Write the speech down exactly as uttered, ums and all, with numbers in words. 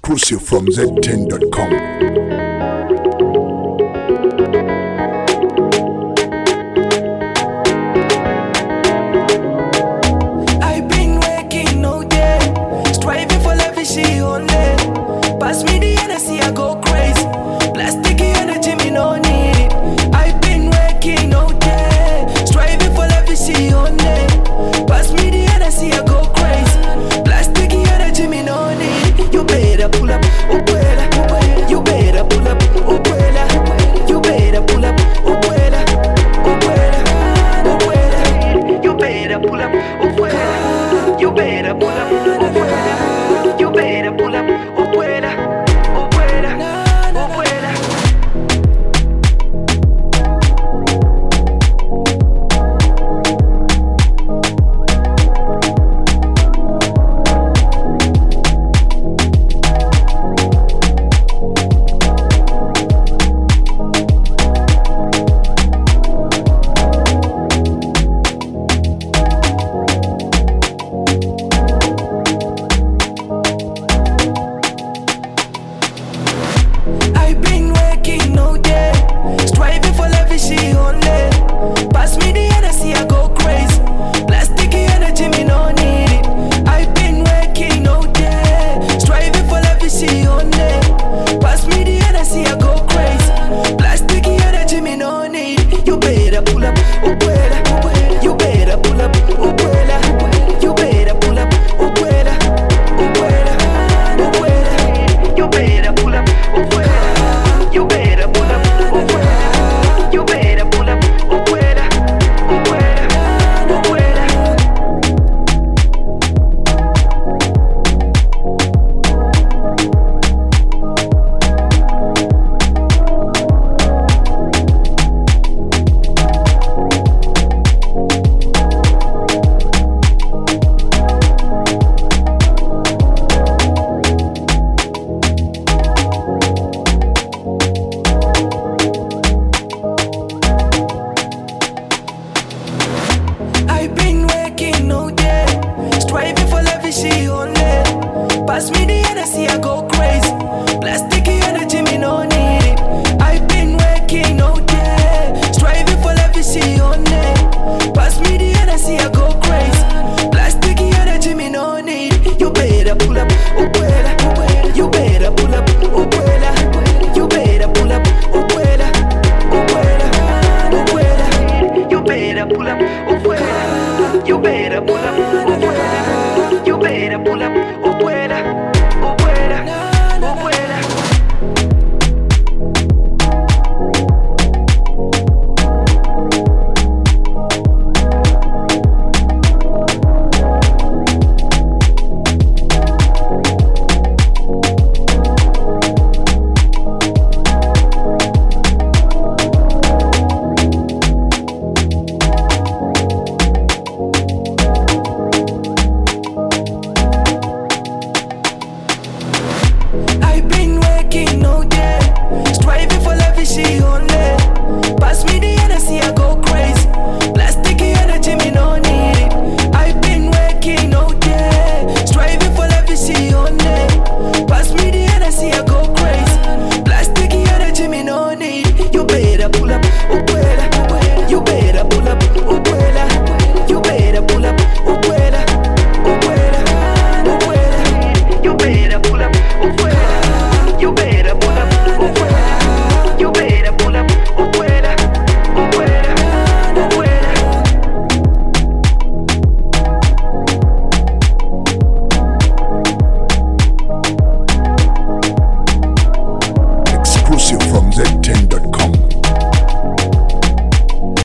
Exclusive from Z ten dot com. Pass me the energy, I go crazy. Plastic energy, me no need it. I've been working all day, striving for legacy only. Pass me the energy, I go crazy. Plastic energy, me no need it. You better pull up, Ubuela. You better pull up, Ubuela. You better pull up, Ubuela. Ubuela, Ubuela. You better pull up, Ubuela. You better pull up, Ubuela. You better pull up, Ubuela. I've been working all day, striving for legacy only. Pass me the energy, I go crazy. Plastic energy, me no need it. I've been working all day, striving for legacy only. Pass me the energy, I go crazy. Plastic energy, me no need it. You better pull up, Ubuela. You better pull up, Ubuela. You better pull up, Ubuela. Ubuela, Ubuela. You better pull up, Ubuela. You better pull up, Ubuela. You better pull up, Ubuela. Ubuela, Ubuela. I've been working all day, striving for legacy only. Pass me the energy, I go crazy. Plastic energy, me no need it. I've been working all day, striving for legacy only. Pass me the energy, I go crazy. Plastic energy, me no need it. You better pull up.